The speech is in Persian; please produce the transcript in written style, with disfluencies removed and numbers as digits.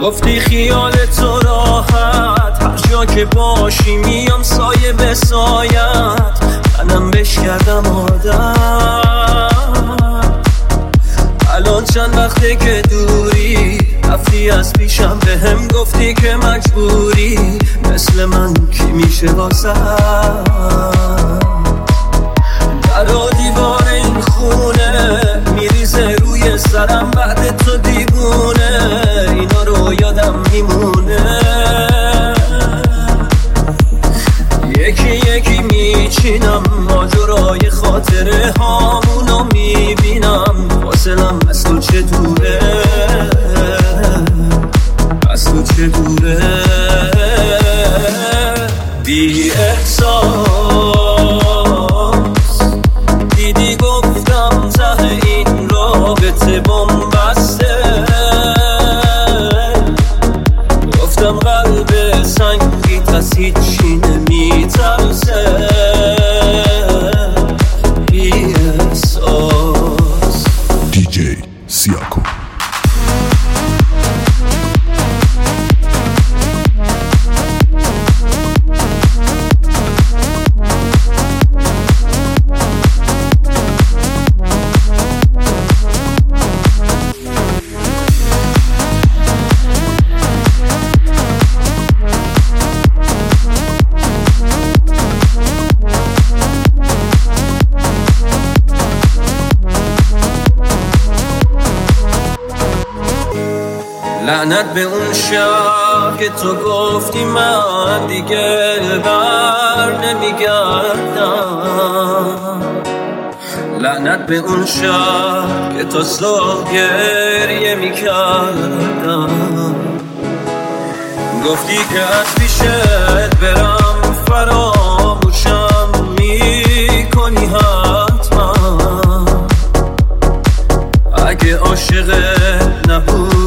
گفتی خیال تو راحت، هر جا که باشی میام سایه به سایت. منم بش کردم عادت، الان چند وقته که دوری، رفتی از پیشم به هم گفتی که مجبوری. مثل من کی میشه واسه در و دیوار این خونه میریزه روی سرم بعد تو دیوونه. اینا رو یادم میمونه، یکی یکی میچینم ماجرای خاطره هامونو میبینم. فاصلم از تو چه دوره، از تو چه دوره. بی احساس دیدی گفتم ته این رابطه بمبسته، گفتم قلب سنگیت از هیچی نمیترسه. بی احساس دیجی سیاکو. لعنت به اون شب که تو گفتی من دیگه بر نمیگردم. لعنت به اون شب که تو صبح گریه میکردم. گفتی که از پیشت برم فراموشم میکنی حتما. اگه عاشق نبود